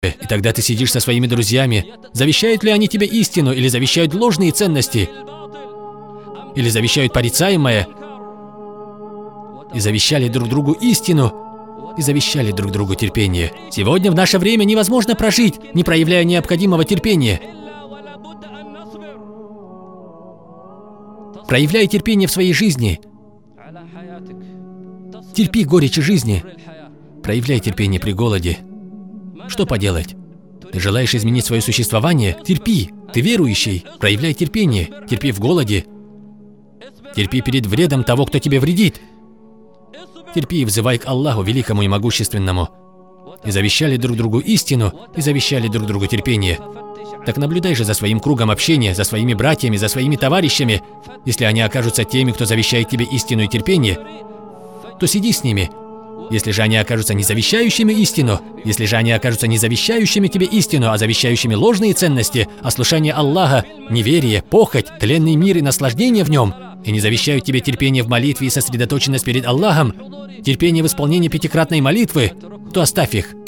И тогда ты сидишь со своими друзьями. Завещают ли они тебе истину, или завещают ложные ценности? Или завещают порицаемое? И завещали друг другу истину, и завещали друг другу терпение. Сегодня в наше время невозможно прожить, не проявляя необходимого терпения. Проявляй терпение в своей жизни. Терпи горечь жизни. Проявляй терпение при голоде. Что поделать? Ты желаешь изменить свое существование? Терпи. Ты верующий. Проявляй терпение. Терпи в голоде. Терпи перед вредом того, кто тебе вредит. Терпи и взывай к Аллаху, великому и могущественному. И завещали друг другу истину, и завещали друг другу терпение. Так наблюдай же за своим кругом общения, за своими братьями, за своими товарищами. Если они окажутся теми, кто завещает тебе истину и терпение, то сиди с ними. Если же они окажутся не завещающими истину, если же они окажутся не завещающими тебе истину, а завещающими ложные ценности, ослушание Аллаха, неверие, похоть, тленный мир и наслаждение в нем, и не завещают тебе терпение в молитве и сосредоточенность перед Аллахом, терпение в исполнении пятикратной молитвы, то оставь их.